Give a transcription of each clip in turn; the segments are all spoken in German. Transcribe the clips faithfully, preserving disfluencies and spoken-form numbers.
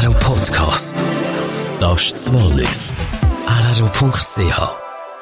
R R O Podcast. Das ist das Wallis. R R O Punkt C H.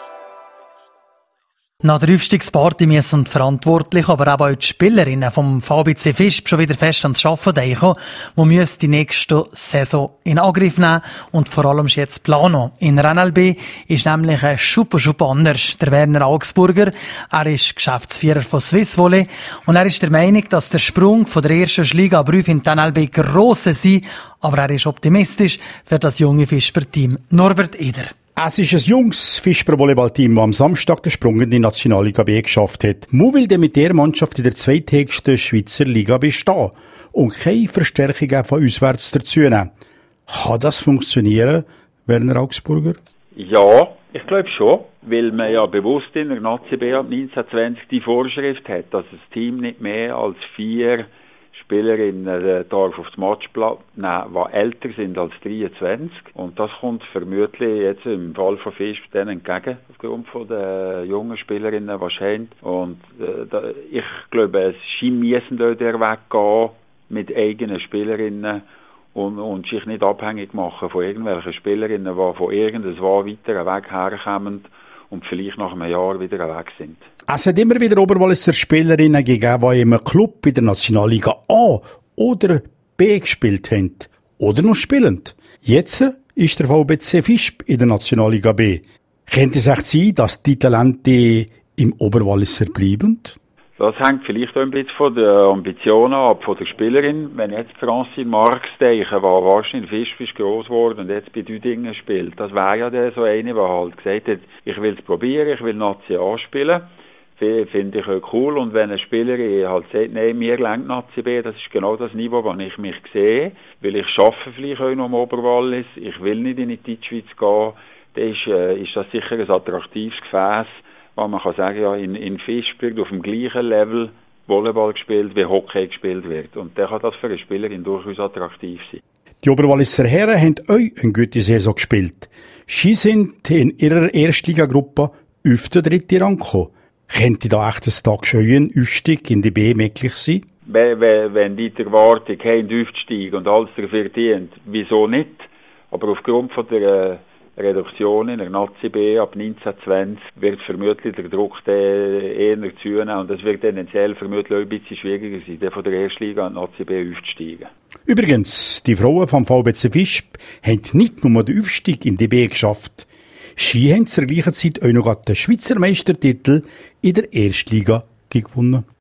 Nach der Aufstiegsparty müssen die Verantwortlichen, aber auch die Spielerinnen vom V B C Visp schon wieder fest ans Arbeiten denken. Man müsste die nächste Saison in Angriff nehmen und vor allem jetzt planen. In der N L B ist nämlich ein Schuppe Schuppe anders. Der Werner Augsburger, er ist Geschäftsführer von Swiss Volley und er ist der Meinung, dass der Sprung von der ersten Liga Prüf in die N L B gross sei, aber er ist optimistisch für das junge Visper-Team. Norbert Eder. Es ist ein junges Visper-Volleyballteam, das am Samstag den Sprung in die Nationalliga B geschafft hat. Man will dann mit der Mannschaft in der zweithöchsten Schweizer Liga bestehen und keine Verstärkungen von auswärts dazu nehmen. Kann das funktionieren, Werner Augsburger? Ja, ich glaube schon, weil man ja bewusst in der Nazi B ab neunzehn zwanzig die Vorschrift hat, dass das Team nicht mehr als vier Spielerinnen äh, darf aufs Matchblatt nehmen, die älter sind als dreiundzwanzig. Und das kommt vermutlich jetzt im Fall von Visp denen entgegen, aufgrund von den jungen Spielerinnen, die haben. Und äh, da, ich glaube, es scheint müssen dort der Weg gehen mit eigenen Spielerinnen und, und sich nicht abhängig machen von irgendwelchen Spielerinnen, die von irgendwo weiteren Weg herkommen und vielleicht nach einem Jahr wieder weg sind. Es hat immer wieder Oberwalliser Spielerinnen gegeben, die im Club in der Nationalliga A oder B gespielt haben. Oder noch spielend. Jetzt ist der V B C Visp in der Nationalliga B. Könnte es echt sein, dass die Talente im Oberwalliser bleiben? Das hängt vielleicht auch ein bisschen von den Ambitionen ab, von der Spielerin. Wenn jetzt Francine Marx denken, die wahrscheinlich Visp ist gross geworden und jetzt bei Düdingen spielt, das wäre ja der so eine, der halt gesagt hat, ich will es probieren, ich will Nazi A spielen. Finde ich auch cool. Und wenn eine Spielerin halt sagt, nein, mir lenkt Nazi B, das ist genau das Niveau, wo ich mich sehe, weil ich arbeite vielleicht auch noch im Oberwallis, ich will nicht in die Deutschschweiz gehen, dann ist, äh, ist das sicher ein attraktives Gefäß, wo man kann sagen, ja, in, in Visp wird auf dem gleichen Level Volleyball gespielt, wie Hockey gespielt wird. Und dann kann das für eine Spielerin durchaus attraktiv sein. Die Oberwalliser Herren haben auch eine gute Saison gespielt. Sie sind in ihrer Erstligagruppe auf den dritten Rang gekommen. Könnte da echt ein Tag schon ein Aufstieg in die B möglich sein? Wenn, wenn, wenn die Erwartung haben, Aufstieg und alles dafür dient, wieso nicht? Aber aufgrund von der äh, Reduktion in der Nazi B ab neunzehn zwanzig wird vermutlich der Druck eher zunehmen und es wird tendenziell vermutlich auch ein bisschen schwieriger sein, von der Erstliga an die Nazi B aufzusteigen. Übrigens, die Frauen vom V B C Visp haben nicht nur den Aufstieg in die B geschafft. Sie haben zur gleichen Zeit auch noch den Schweizer Meistertitel in der Erstliga gewonnen.